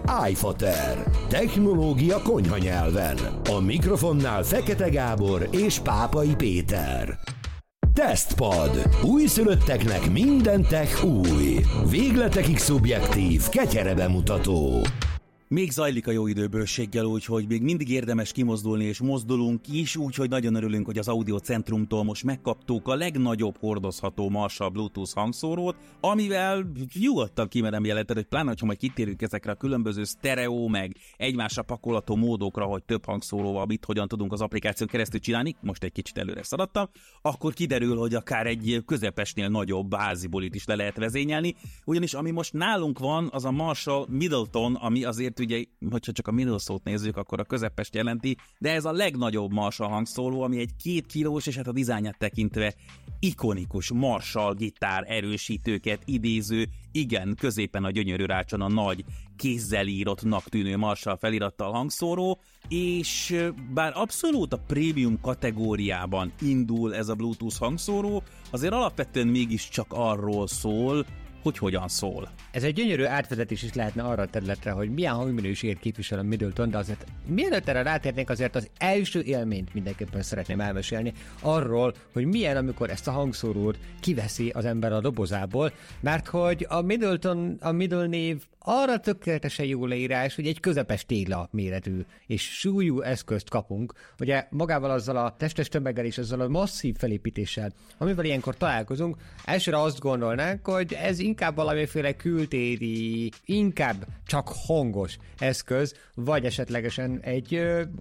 iFater. Technológia konyha nyelven. A mikrofonnál Fekete Gábor és Pápai Péter. Tesztpad. Újszülötteknek minden tech új. Végletekig szubjektív, ketyere bemutató. Még zajlik a jó időbőséggel, úgyhogy még mindig érdemes kimozdulni, és mozdulunk is, úgyhogy nagyon örülünk, hogy az Audio Centrumtól most megkaptuk a legnagyobb hordozható Marshall Bluetooth hangszórót, amivel nyugodtan kimerem jelenteni, hogy pláne, ha majd kitérünk ezekre a különböző sztereó, meg egymásra pakolható módokra, hogy több hangszóróval mit hogyan tudunk az applikáción keresztül csinálni, most egy kicsit előre szaladtam, akkor kiderül, hogy akár egy közepesnél nagyobb házibulit is le lehet vezényelni, ugyanis ami most nálunk van, az a Marshall Middleton, ami azért ugye, hogyha csak a middle szót nézzük, akkor a közepest jelenti, de ez a legnagyobb Marshall hangszóró, ami egy 2 kilós, és hát a dizájnját tekintve ikonikus Marshall gitár erősítőket idéző, igen, középen a gyönyörű rácson a nagy, kézzel írottnak tűnő Marshall felirattal hangszóró, és bár abszolút a prémium kategóriában indul ez a Bluetooth hangszóró, azért alapvetően mégiscsak arról szól, hogy hogyan szól. Ez egy gyönyörű átvezetés is lehetne arra a területre, hogy milyen hangminőséget képvisel a Middleton, de azért mielőtt erre rátérnénk, azért az első élményt mindenképpen szeretném elmesélni arról, hogy milyen, amikor ezt a hangszórót kiveszi az ember a dobozából, mert hogy a Middleton, a Middle név arra tökéletesen jó leírás, hogy egy közepes tégla méretű és súlyú eszközt kapunk, ugye magával azzal a testes tömeggel és azzal a masszív felépítéssel, amivel ilyenkor találkozunk, elsőre azt gondolnánk, hogy ez inkább valamiféle kültéri, inkább csak hangos eszköz, vagy esetlegesen egy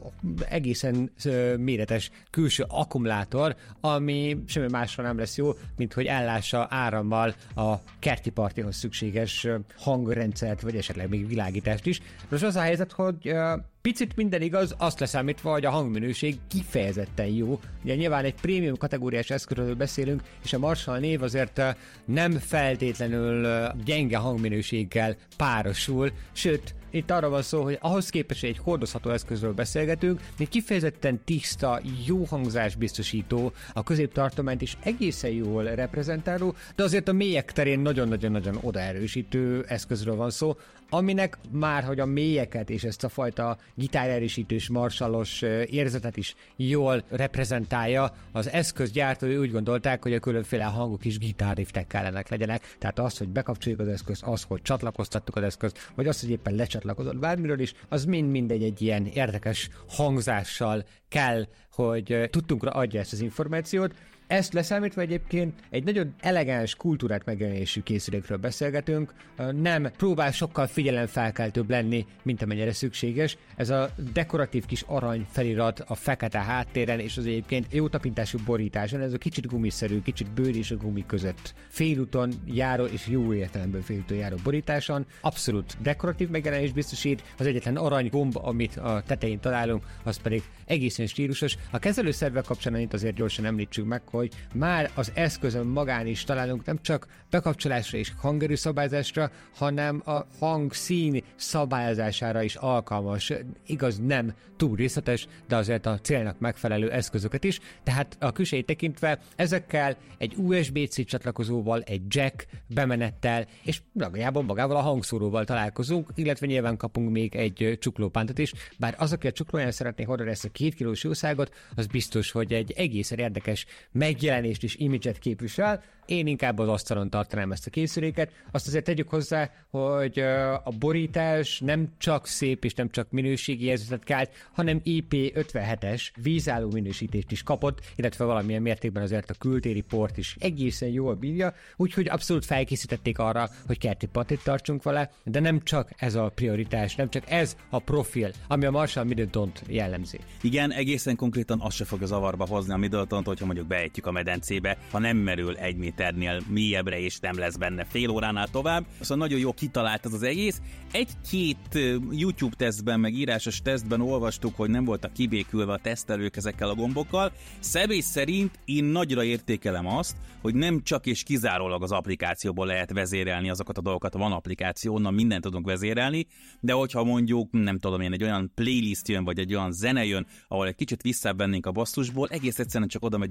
egészen méretes külső akkumulátor, ami semmi másra nem lesz jó, mint hogy ellássa árammal a kerti partihoz szükséges hangrendszert, vagy esetleg még világítást is. Most az a helyzet, hogy picit minden igaz, azt leszámítva, hogy a hangminőség kifejezetten jó. Ugye nyilván egy prémium kategóriás eszközről beszélünk, és a Marshall név azért nem feltétlenül gyenge hangminőséggel párosul, sőt, itt arra van szó, hogy ahhoz képest, hogy egy hordozható eszközről beszélgetünk, még kifejezetten tiszta, jó hangzás biztosító, a középtartományt is egészen jól reprezentáló, de azért a mélyek terén nagyon-nagyon-nagyon odaerősítő eszközről van szó, aminek már, hogy a mélyeket és ezt a fajta gitárerősítős, marshallos érzetet is jól reprezentálja, az eszközgyártói úgy gondolták, hogy a különféle hangok is gitárriftek kellenek legyenek, tehát az, hogy bekapcsoljuk az eszközt, az, hogy csatlakoztattuk az eszközt, vagy az, hogy éppen lecsatlakozott bármiről is, az mind egy ilyen érdekes hangzással kell, hogy tudtunkra adja ezt az információt. Ezt leszámítva egyébként egy nagyon elegáns kultúrát megjelenésű készülékről beszélgetünk, nem próbál sokkal figyelemfelkeltőbb lenni, mint amennyire szükséges. Ez a dekoratív kis arany felirat a fekete háttéren, és az egyébként jó tapintású borításon, ez a kicsit gumiszerű, kicsit bőr és a gumi között félúton járó, és jó értelemben félúton járó borításon, abszolút dekoratív megjelenés biztosít, az egyetlen arany gomb, amit a tetején találunk, az pedig egészen stílusos. A kezelőszervek kapcsán itt azért gyorsan említsük meg, hogy már az eszközön magán is találunk nem csak bekapcsolásra és hangerő szabályzásra, hanem a hangszín szabályozására is alkalmas. Igaz, nem túl részletes, de azért a célnak megfelelő eszközöket is. Tehát a külsejét tekintve ezekkel egy USB-C csatlakozóval, egy jack bemenettel, és magával a hangszóróval találkozunk, illetve nyilván kapunk még egy csuklópántot is, bár az, aki a csuklóján szeretné hordani ezt a 2 kilós jószágot, az biztos, hogy egy egészen érdekes megjelenést és imidzset képvisel. Én inkább az asztalon tartanám ezt a készüléket. Azt azért tegyük hozzá, hogy a borítás nem csak szép és nem csak minőségi jelzőt kárt, hanem IP57-es vízálló minősítést is kapott, illetve valamilyen mértékben azért a kültéri port is egészen jól bírja, úgyhogy abszolút felkészítették arra, hogy kerti partit tartsunk vele, de nem csak ez a prioritás, nem csak ez a profil, ami a Marshall Middletont jellemzi. Igen, egészen konkrétan azt se fogja zavarba hozni a Middletont, hogyha mondjuk beejtjük a medencébe, ha nem merül 1 méternél mélyebbre és nem lesz benne fél óránál tovább. Szóval nagyon jó kitalált ez az egész. Egy-két YouTube tesztben, meg írásos tesztben olvastuk, hogy nem voltak kibékülve a tesztelők ezekkel a gombokkal. Személy szerint én nagyra értékelem azt, hogy nem csak és kizárólag az applikációból lehet vezérelni azokat a dolgokat, van applikáció, onnan mindent tudunk vezérelni, de hogyha mondjuk, nem tudom én, egy olyan playlist jön, vagy egy olyan zene jön, ahol egy kicsit visszavennénk a basszusból, egész egyszerűen csak oda megyünk a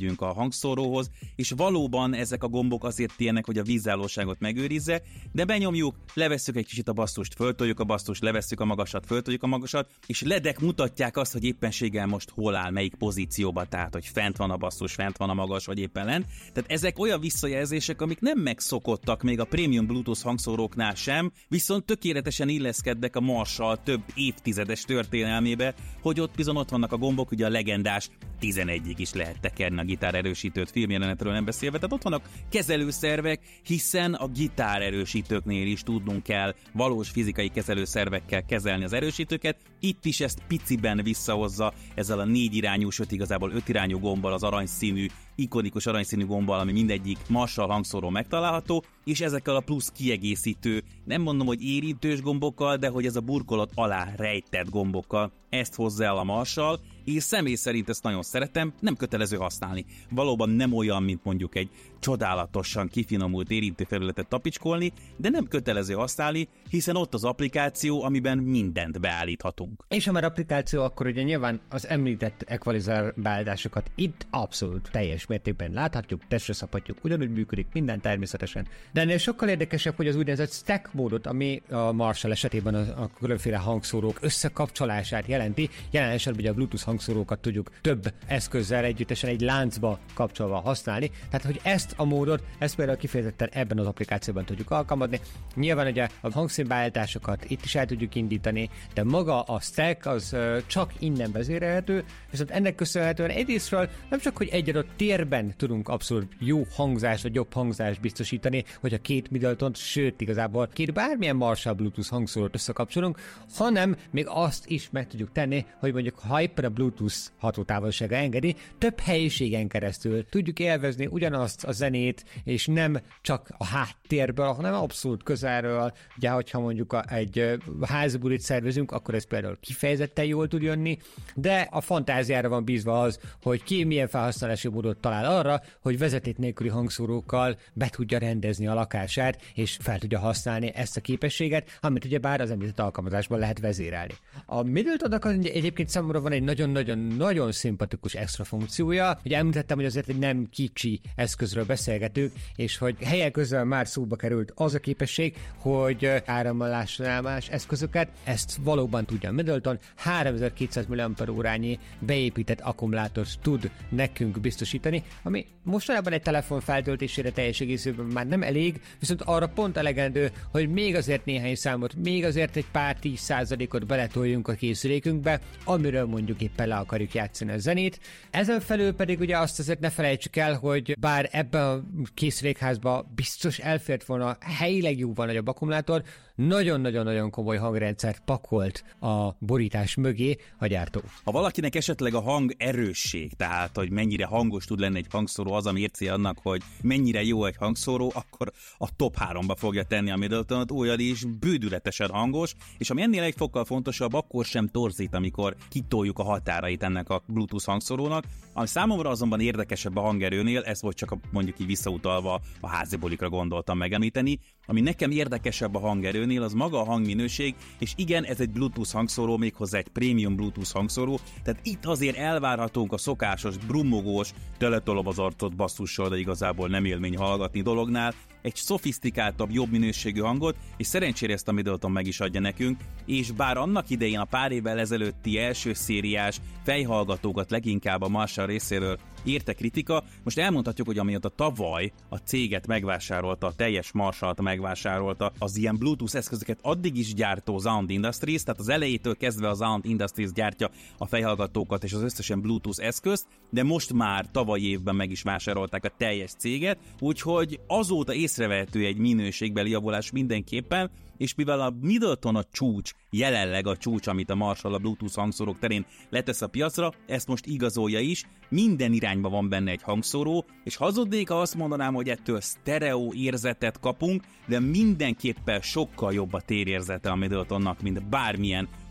hangszóróhoz, és valóban ezek a gombok azért ilyenek, hogy a vízállóságot megőrizze, de benyomjuk, levesszük egy kicsit a basszust, föltoljuk a basszust, levesszük a magasat, föltoljuk a magasat, és ledek mutatják azt, hogy éppenséggel most hol áll, melyik pozícióba, tehát hogy fent van a basszus, fent van a magas, vagy éppen lent. Tehát ezek olyan visszajelzések, amik nem megszokottak még a prémium Bluetooth hangszóróknál sem, viszont tökéletesen illeszkednek a Marshall több évtizedes történelmébe, hogy ott bizony ott vannak a gombok, ugye a legendás 11-ig is lehet tekerni a gitárerősítőt, filmjelenetről nem beszélve, tehát ott vannak kezelőszervek, hiszen a gitárerősítőknél is tudnunk kell valós fizikai kezelőszervekkel kezelni az erősítőket, itt is ezt piciben visszahozza ezzel a 4 irányú, sőt igazából 5 irányú gombbal, az aranyszínű, ikonikus aranyszínű gombbal, ami mindegyik Marshall hangszóró megtalálható, és ezekkel a plusz kiegészítő, nem mondom, hogy érintős gombokkal, de hogy ez a burkolat alá rejtett gombokkal, ezt hozza el a Marshall, és személy szerint ezt nagyon szeretem, nem kötelező használni. Valóban nem olyan, mint mondjuk egy csodálatosan kifinomult érintőfelületet tapicskolni, de nem kötelező használni, hiszen ott az applikáció, amiben mindent beállíthatunk. És ha már applikáció, akkor ugye nyilván az említett equalizer beállításokat itt abszolút teljes mértékben láthatjuk, testre szabhatjuk, ugyanúgy működik minden természetesen. De ennél sokkal érdekesebb, hogy az úgynevezett stack módot, ami a Marshall esetében a különféle hangszórók összekapcsolását jelenti, jelen esetben ugye a Bluetooth hangszórókat tudjuk több eszközzel együttesen egy láncba kapcsolva használni, tehát hogy ezt a módot, ezt például kifejezetten ebben az applikációban tudjuk alkalmazni. Nyilván ugye a hangszínbeállításokat itt is el tudjuk indítani, de maga a stack az csak innen vezérelhető, viszont ennek köszönhetően egyrésztről nem csak, hogy egy adott térben tudunk abszolút jó hangzást vagy jobb hangzást biztosítani, hogyha két Middletont, sőt igazából két bármilyen Marshall Bluetooth hangszórót összekapcsolunk, hanem még azt is meg tudjuk tenni, hogy mondjuk ha éppen a Bluetooth hatótávolsága engedi, több helyiségen keresztül tudjuk élvezni ugyanazt a zenét, és nem csak a háttérből, hanem abszolút közelről. Ugye, hogyha mondjuk egy házibulit szervezünk, akkor ez például kifejezetten jól tud jönni, de a fantáziára van bízva az, hogy ki milyen felhasználási módot talál arra, hogy vezeték nélküli hangszórókkal be tudja rendezni a lakását, és fel tudja használni ezt a képességet, amit ugye bár az említett alkalmazásban lehet vezérelni. A Middletonnak egyébként számomra van egy nagyon-nagyon szimpatikus extra funkciója. Ugye említettem, hogy azért egy nem kicsi eszközről beszélgetünk, és hogy helyen közben már szóba került az a képesség, hogy áramlásnál eszközöket, ezt valóban tudja a Middleton, 3200 mAh-nyi beépített akkumulátort tud nekünk biztosítani, ami mostanában egy telefon feltöltésére teljes egészében már nem elég, viszont arra pont elegendő, hogy még azért néhány számot, még azért egy pár 10%-ot beletoljunk a készülékünkbe, amiről mondjuk éppen le akarjuk játszani a zenét. Ezen felül pedig ugye azt azért ne felejtsük el, hogy bár ebben a készülékházban biztos elfért volna helyileg jóval nagyobb akkumulátor, nagyon-nagyon komoly hangrendszert pakolt a borítás mögé a gyártó. Ha valakinek esetleg a hang erősség, tehát hogy mennyire hangos tud lenni egy hangszóró, az a mércé annak, hogy mennyire jó egy hangszóró, akkor a top 3-ba fogja tenni a Middleton-t, olyan is bődületesen hangos, és ami ennél egy fokkal fontosabb, akkor sem torzít, amikor kitoljuk a határait ennek a Bluetooth hangszórónak. Ami számomra azonban érdekesebb a hangerőnél, ez volt csak mondjuk így visszautalva a házibulikra gondoltam megemlíteni, ami nekem érdekesebb a hangerőnél, az maga a hangminőség, és igen, ez egy Bluetooth hangszóró, méghozzá egy prémium Bluetooth hangszóró, tehát itt azért elvárhatunk a szokásos, brummogós, teletolom az arcot basszussal, de igazából nem élmény hallgatni dolognál, egy szofisztikáltabb, jobb minőségű hangot, és szerencsére ezt a Middleton meg is adja nekünk, és bár annak idején a pár évvel ezelőtti első szériás fejhallgatókat leginkább a Marshall részéről érte kritika, most elmondhatjuk, hogy amióta tavaly a céget megvásárolta, a teljes Marshallt megvásárolta, az ilyen Bluetooth eszközöket addig is gyártó Sound Industries, tehát az elejétől kezdve a Sound Industries gyártja a fejhallgatókat és az összesen Bluetooth eszközt, de most már tavaly évben meg is vásárolták a teljes céget, úgyhogy azóta észrevehető egy minőségbeli javulás mindenképpen, és mivel a Middleton a csúcs, jelenleg a csúcs, amit a Marshall a Bluetooth hangszórók terén letesz a piacra, ezt most igazolja is, minden irányba van benne egy hangszóró, és hazudnék, ha azt mondanám, hogy ettől sztereó érzetet kapunk, de mindenképpen sokkal jobb a térérzete a Middletonnak, mint bármilyen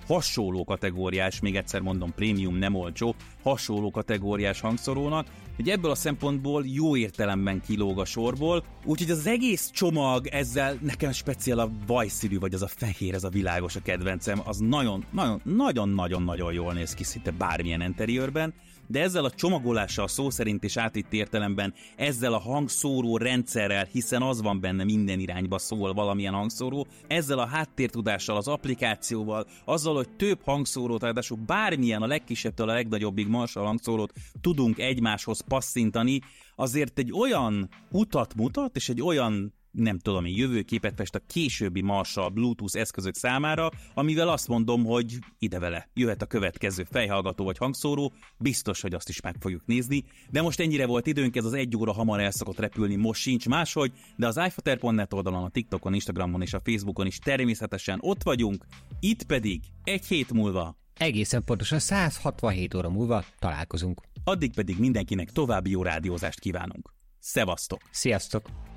hasonló kategóriás, még egyszer mondom, prémium, nem olcsó, hasonló kategóriás hangszorónak, hogy ebből a szempontból jó értelemben kilóg a sorból, úgyhogy az egész csomag ezzel nekem speciál a vajszínű, vagy az a fehér, ez a világos a kedvencem, az nagyon-nagyon jól néz ki szinte bármilyen interiőrben, de ezzel a csomagolással szó szerint és átitt értelemben, ezzel a hangszóró rendszerrel, hiszen az van benne, minden irányba szól valamilyen hangszóró, ezzel a háttértudással, az applikációval, azzal, hogy több hangszórót, ráadásul bármilyen a legkisebbtől a legnagyobbig Marshall hangszórót tudunk egymáshoz passzintani, azért egy olyan utat mutat, és egy olyan, nem tudom én, jövőképet fest a későbbi Marshall Bluetooth eszközök számára, amivel azt mondom, hogy idevele jöhet a következő fejhallgató vagy hangszóró, biztos, hogy azt is meg fogjuk nézni, de most ennyire volt időnk, ez az 1 óra hamar el szokott repülni, most sincs máshogy, de az iFater.net oldalon, a TikTokon, Instagramon és a Facebookon is természetesen ott vagyunk, itt pedig egy hét múlva, egészen pontosan 167 óra múlva találkozunk. Addig pedig mindenkinek további jó rádiózást kívánunk. Szevasztok! Sziasztok!